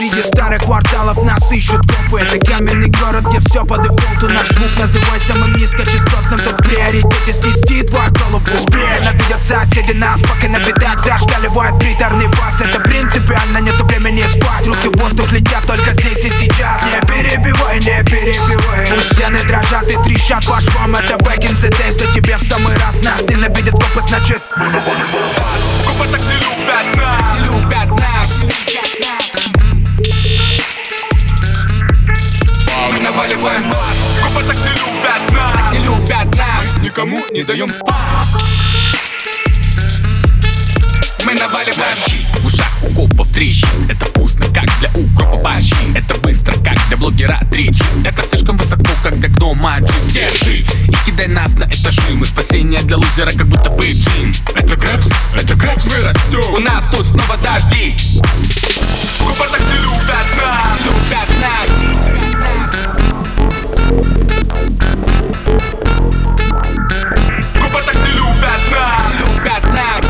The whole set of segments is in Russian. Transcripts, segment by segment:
Среди старых кварталов нас ищут копы. Это каменный город, где все по дефолту. Наш звук называй самым низкочастотным. Тот в приоритете снести твою голову. Спокойно видят соседи нас, пока на бедах зашкаливает приторный бас. Это принципиально, нету времени спать. Руки в воздух летят только здесь и сейчас. Не перебивай, не перебивай. Пусть стены дрожат и трещат по швам. Это back in the days, то тебе в самый раз. Нас ненавидят копы, значит мы навалим бас. Копы так не любят нас, не любят нас. Мы наваливаем бас. Копы так не любят нас, не любят нас. Никому не даем спать. Мы наваливаем щит. В ушах у копов трещит. Это вкусно, как для укропа борщи. Это быстро, как для блогера 3G. Это слишком высоко, как для гнома G. Держи и кидай нас на этажи. Мы спасение для лузера, как будто бы джин. Это грэпс, мы растем. У нас тут снова дожди. Копы так не любят нас, не любят нас. Копы так не любят нас, не любят нас.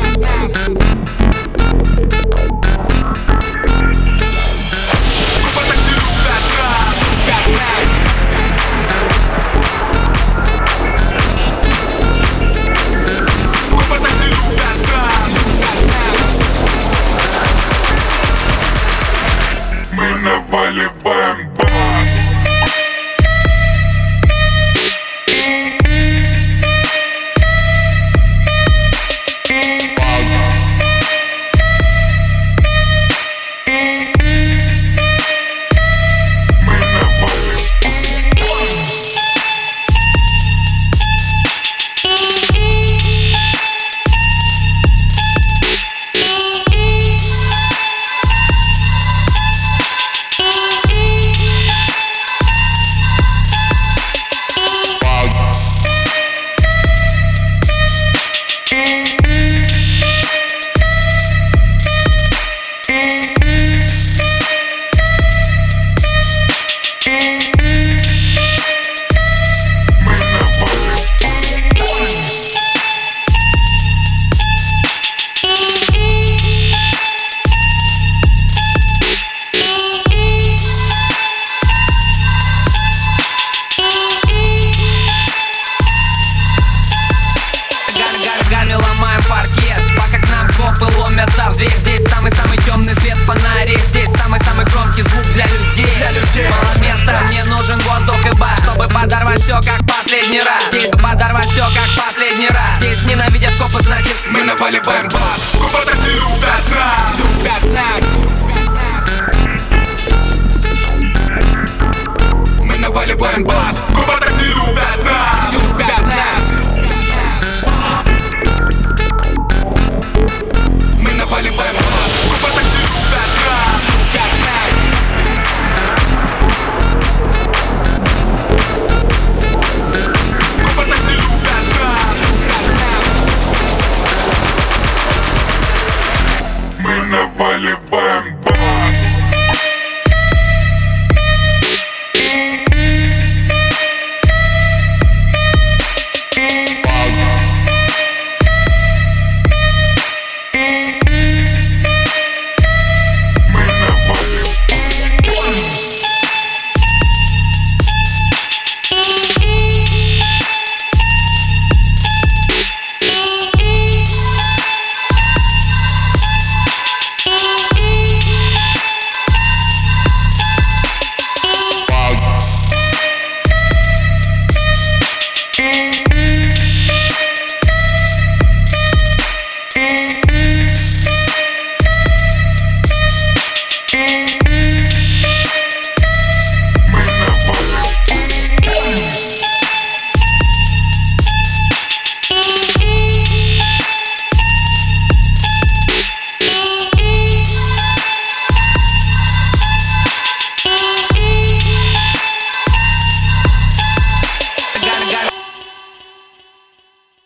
Мы наваливаем бас. Ломятся в дверь. Здесь самый-самый темный свет фонарей. Здесь самый-самый громкий звук для людей. Мало места, мне нужен воздух и бар, чтобы подорвать все как последний раз. Здесь подорвать все как последний раз. Здесь ненавидят копы, значит мы наваливаем бас. Копы так не любят нас, любят нас. Мы наваливаем бас. Копы так не любят нас, любят нас. Мы наваливаем бас. Копы так не любят нас, любят нас. Копы так не любят нас, любят нас. Мы наваливаем бас. Thank you.